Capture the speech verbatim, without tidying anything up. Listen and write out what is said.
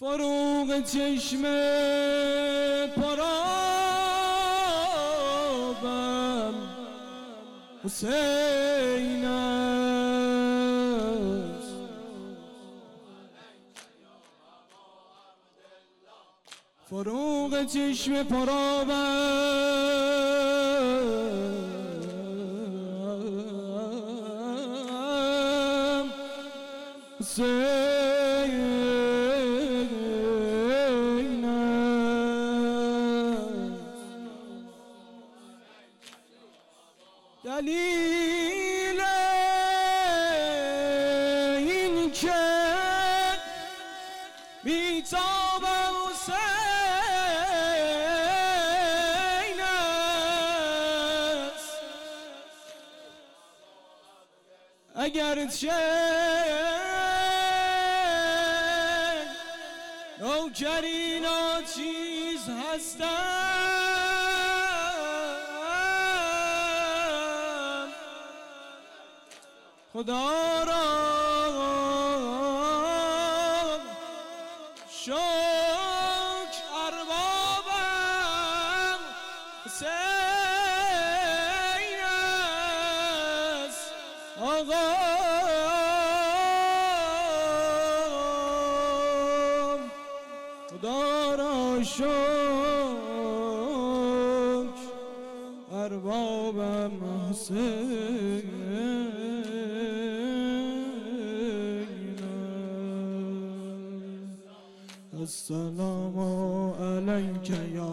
فروغ چشم پرآبم حسین است. فروغ چشم پرآبم حسین دلیل این که بیتاب حسین است، اگرچه نوکری ناچیز هستم، خدا را شکر اربابم حسین است. آقا خدا را شکر اربابم حسین. السلام علیک یا